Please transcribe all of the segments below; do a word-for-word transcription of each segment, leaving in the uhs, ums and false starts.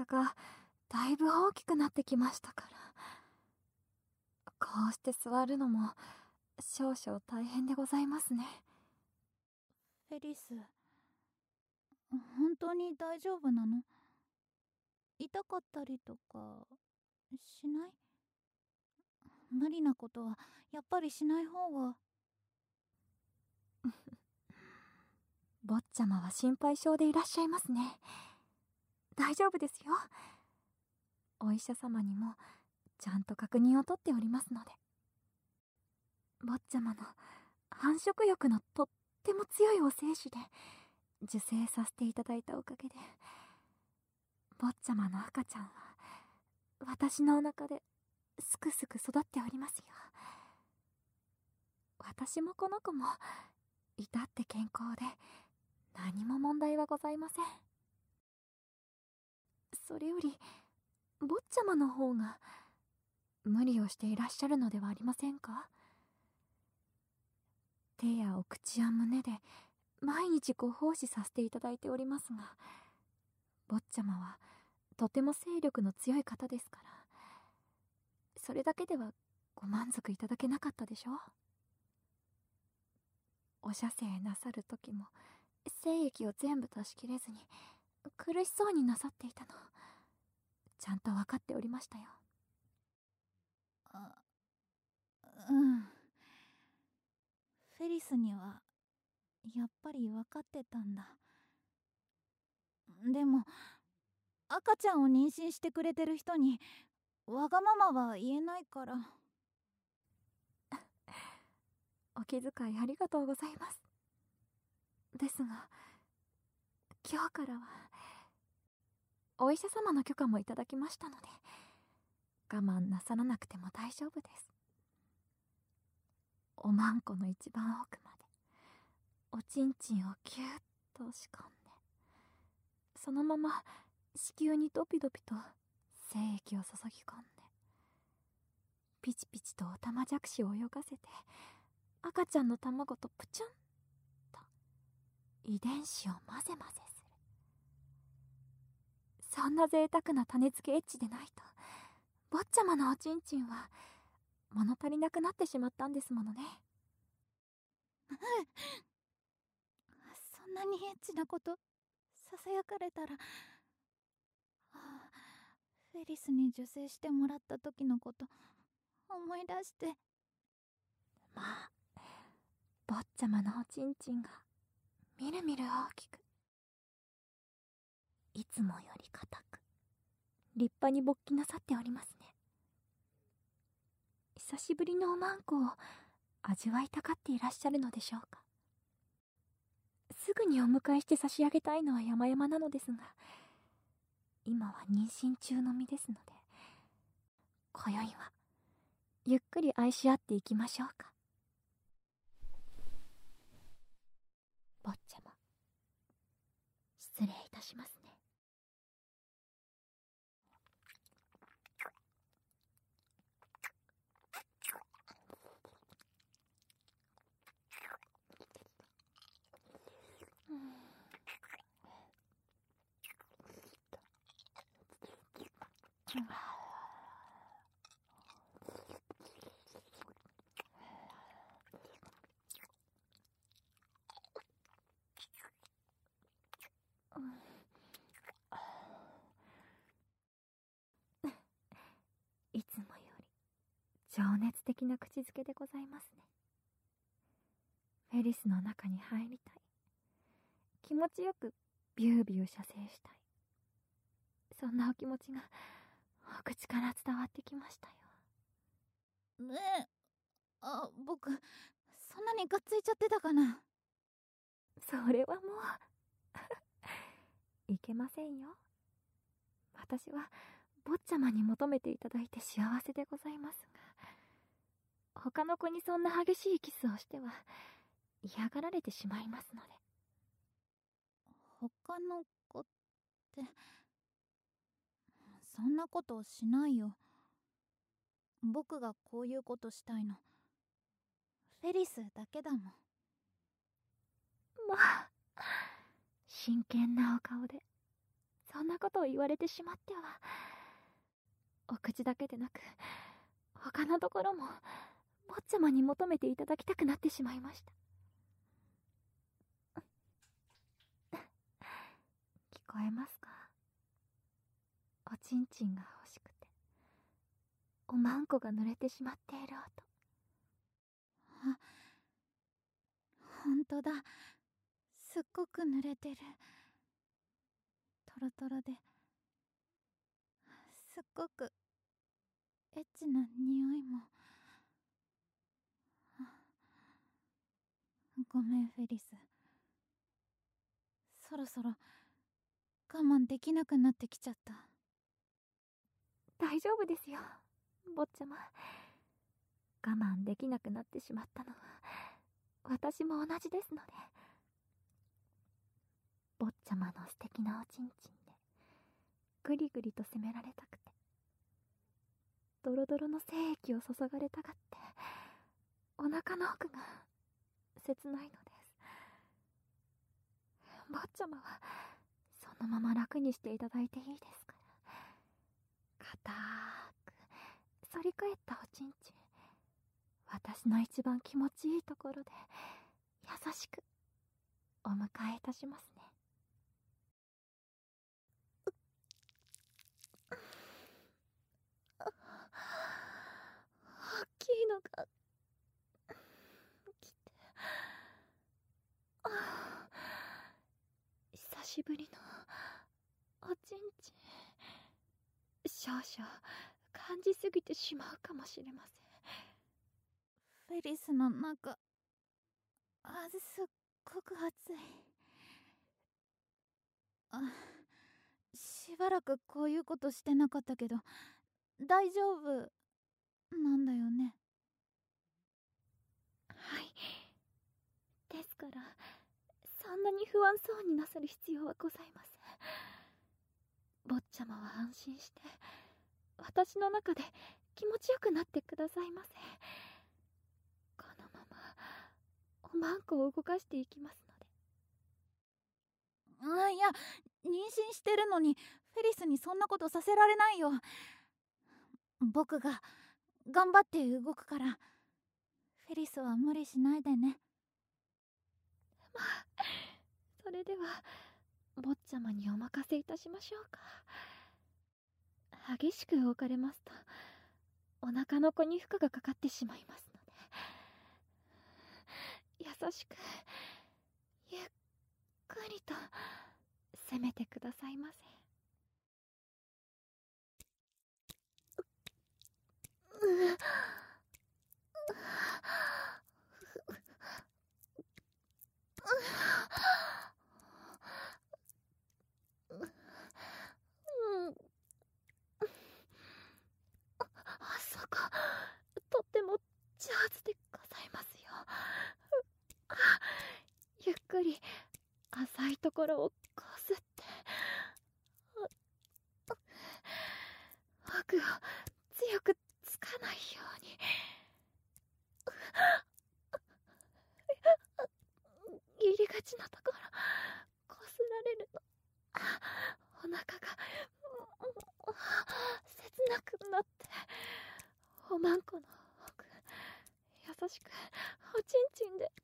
がだいぶ大きくなってきましたから。こうして座るのも少々大変でございますね。 フェリス、本当に大丈夫なの？痛かったりとかしない？無理なことはやっぱりしない方が。 坊ちゃまは心配性でいらっしゃいますね。大丈夫ですよ。お医者様にもちゃんと確認をとっておりますので。坊ちゃまの繁殖欲のとっても強いお精子で受精させていただいたおかげで、坊ちゃまの赤ちゃんは私のお腹ですくすく育っておりますよ。私もこの子も至って健康で何も問題はございません。それより坊ちゃまの方が無理をしていらっしゃるのではありませんか？手やお口や胸で毎日ご奉仕させていただいておりますが、坊ちゃまはとても精力の強い方ですから、それだけではご満足いただけなかったでしょう。お射精なさる時も精液を全部出し切れずに苦しそうになさっていたの、ちゃんと分かっておりましたよ。 あ、うん。フェリスにはやっぱり分かってたんだ。でも赤ちゃんを妊娠してくれてる人にわがままは言えないから。 お気遣いありがとうございます。ですが今日からはお医者様の許可もいただきましたので、我慢なさらなくても大丈夫です。おまんこの一番奥までおちんちんをぎゅっと押し込んで、そのまま子宮にドピドピと精液を注ぎ込んで、ピチピチとおたまじゃくしを泳がせて、赤ちゃんの卵とプチュンと遺伝子を混ぜ混ぜする。そんな贅沢な種付けエッチでないと坊ちゃまのおちんちんは物足りなくなってしまったんですものね。 そんなにエッチなことささやかれたら、はあ、フェリスに受精してもらった時のこと思い出して。 まあ坊ちゃまのおちんちんがみるみる大きく、いつもより硬く立派に勃起なさっておりますね。久しぶりのおまんこを味わいたがっていらっしゃるのでしょうか。すぐにお迎えして差し上げたいのは山々なのですが、今は妊娠中の身ですので、今宵はゆっくり愛し合っていきましょうか。坊ちゃま、失礼いたしますね。いつもより情熱的な口づけでございますね。フェリスの中に入りたい、気持ちよくビュービュー射精したい、そんなお気持ちがお口から伝わってきましたよ。 ねえ、あ、僕そんなにがっついちゃってたかな。 それはもういけませんよ。私は坊ちゃまに求めていただいて幸せでございますが、他の子にそんな激しいキスをしては嫌がられてしまいますので。 他の子って、そんなことしないよ。僕がこういうことしたいのフェリスだけだもん。 まあ真剣なお顔で、そそんなことを言われてしまっては、お口だけでなく他のところも坊ちゃまに求めていただきたくなってしまいました。聞こえますか？おちんちんが欲しくておまんこが濡れてしまっている音。 あ、ほんとだ。すっごく濡れてる。トロトロですっごくエッチな匂いも。ごめんフェリス、そろそろ我慢できなくなってきちゃった。 大丈夫ですよ坊ちゃま。我慢できなくなってしまったのは私も同じですので。坊ちゃまの素敵なおちんちんでぐりぐりと責められたくて、ドロドロの精液を注がれたがって、お腹の奥が切ないのです。坊ちゃまはそのまま楽にしていただいていいですから。固く反り返ったおちんちん、私の一番気持ちいいところで優しくお迎えいたしますね。大きいのが来て、久しぶりのおちんちん、少々感じすぎてしまうかもしれまフェリスの中、あ、すっごく暑い。あ、しばらくこういうことしてなかったけど大丈夫なんだよね。 せん。はい。ですからそんなに不安そうになさる必要はございません。坊ちゃまは安心して私の中で気持ちよくなってくださいませ。このままおまんこを動かしていきますので。 あ、いや、妊娠してるのにフェリスにそんなことさせられないよ。僕が頑張って動くから、フェリスは無理しないでね。 まあ、それでは坊ちゃまにお任せいたしましょうか。激しく動かれますとお腹の子に負荷がかかってしまいますので、優しくゆっくりと攻めてくださいませ。うあそことっても上手でございますよ。ゆっくり浅いところをこすって奥を強くつかないように。入りがちなところこすられるの、お腹が切なくなって、おまんこの奥優しくおちんちんで。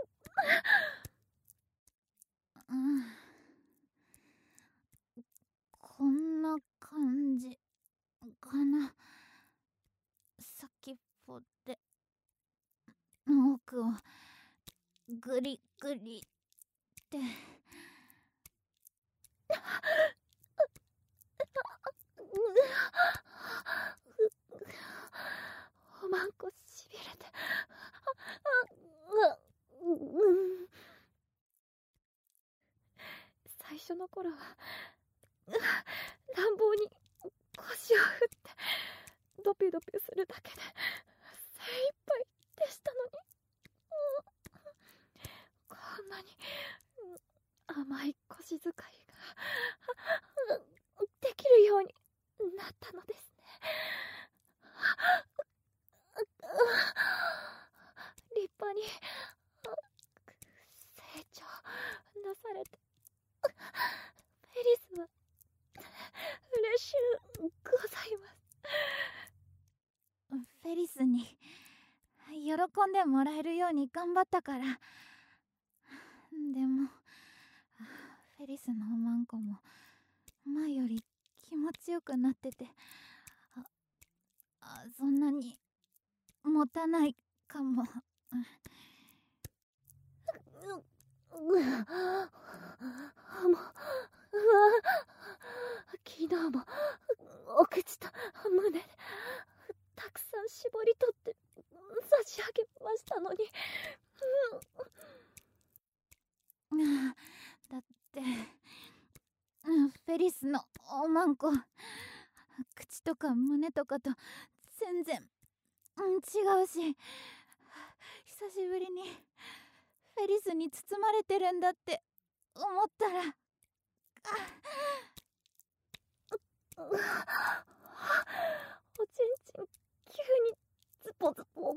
うん、こんな感じかな。先っぽで奥をグリグリっておまんこしびれて、最初の頃は乱暴に腰を振ってドピドピするだけで精一杯でしたのに、こんなに甘い腰使いができるようになったのですね。立派に成長なされて、フェリスはゅうございます。 フェリスに喜んでもらえるように頑張ったから。でもフェリスのおまんこも前より気持ちよくなってて、ああそんなに持たないかも。 ううわもう昨日もお口と胸でたくさん絞り取って差し上げましたのに、 うん、だってフェリスのおまんこ口とか胸とかと全然、うん、違うし、久しぶりにフェリスに包まれてるんだって思ったら、 おちんちん急にズポズポ、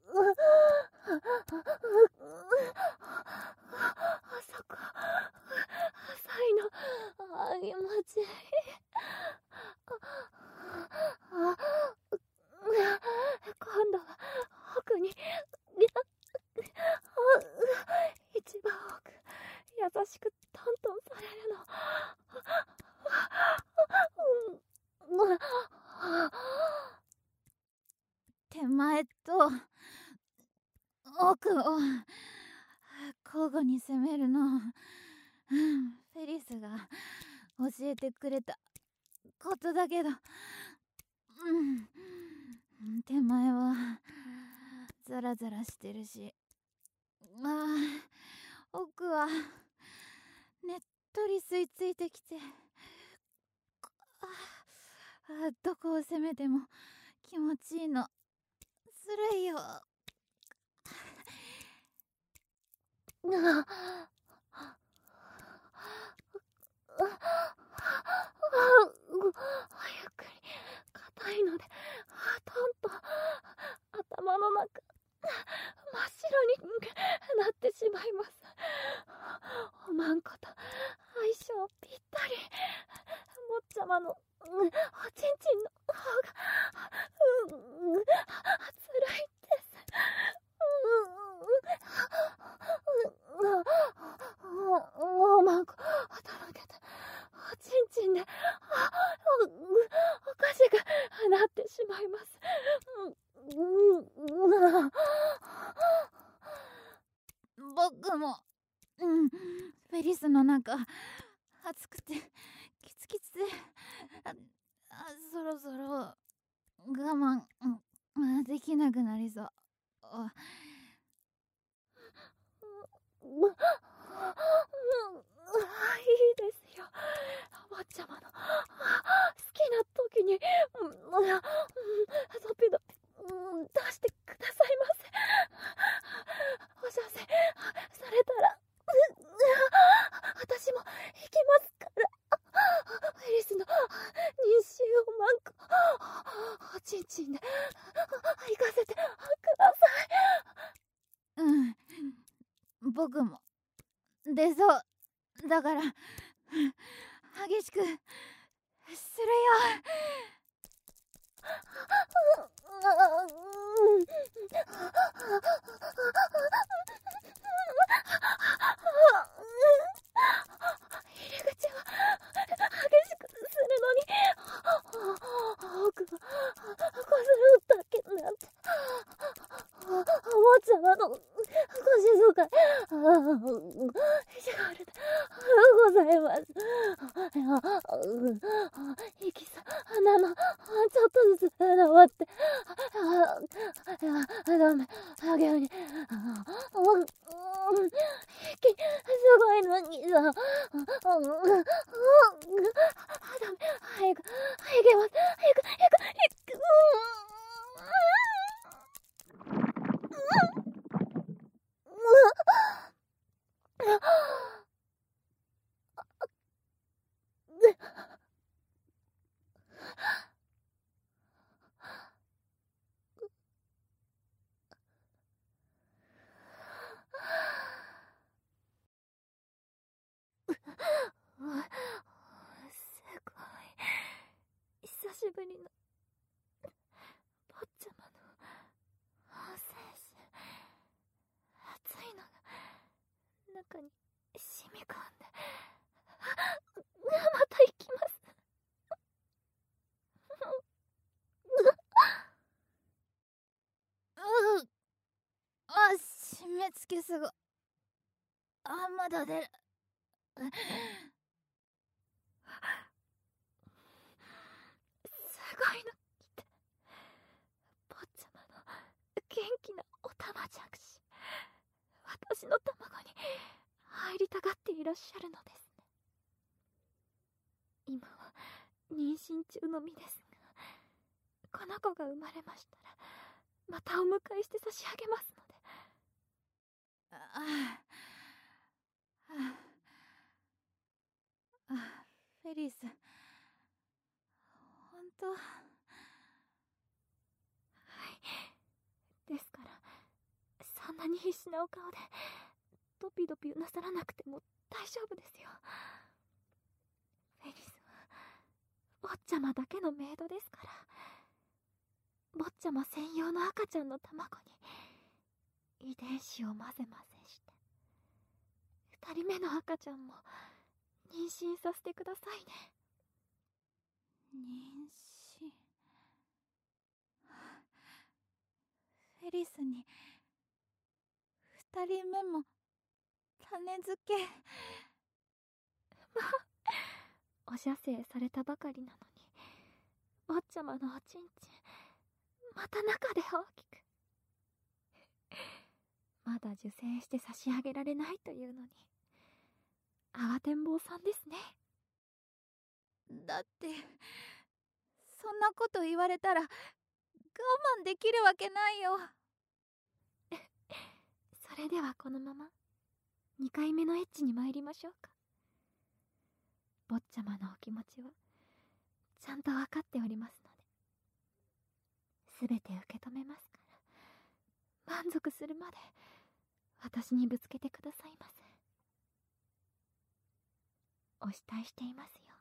あそこ浅いの、あ気持ちいい。あ今度は奥に一番奥、優しくトントンされるの。 手前と奥を交互に攻めるのをフェリスが教えてくれたことだけど、うん、手前はザラザラしてるし、あ奥はねっとり吸い付いてきて、あどこを攻めても気持ちいいの。ずるいよ。 あゆっくり硬いのでトンと頭の中真っ白になってしまいます。おまんこと相性ぴったり。坊ちゃまのおちんちんの方がうん、辛いです。おまんことろけておちんちんでおかしくなってしまいます。 僕も、うん、フェリスの中暑くてキツキツで、ああそろそろ我慢、うん、できなくなりそう。あいいですよ。お坊ちゃまの好きな時にドピドピ出してくださいませ。お射精されたら私も行きますから。フェリスの妊娠をまんこおちんちんで行かせてください。うん僕も出そうだから激しくするよ。 入り口は激しくするのに奥がこするだけなんて。おもちゃまのご静か意地悪でございます。息さ鼻のちょっとずつ登ってダメあげに息すごいのにさダメ早く早く早く早く早く早くすごい中に染み込んで、また行きます。 ううあ、締め付けすご。あ、まだ出る。 すごいの来て、坊ちゃまの元気なおたまじゃくし、私の卵に入りたがっていらっしゃるのですね。今は妊娠中の身ですが、この子が生まれましたらまたお迎えして差し上げますので。 ああああ、フェリス、本当。はい 、ですからそんなに必死なお顔でドピドピなさらなくても大丈夫ですよ。フェリスは坊ちゃまだけのメイドですから、坊ちゃま専用の赤ちゃんの卵に遺伝子を混ぜ混ぜして、二人目の赤ちゃんも妊娠させてくださいね。 妊娠。フェリスに二人目も種付け。 まあ、お射精されたばかりなのに、坊ちゃまのおちんちんまた中で大きく。まだ受精して差し上げられないというのに慌てんぼうさんですね。 だってそんなこと言われたら我慢できるわけないよ。 それではこのままにかいめのエッチに参りましょうか。坊ちゃまのお気持ちはちゃんと分かっておりますので、すべて受け止めますから、満足するまで私にぶつけてくださいませ。お慕いしていますよ。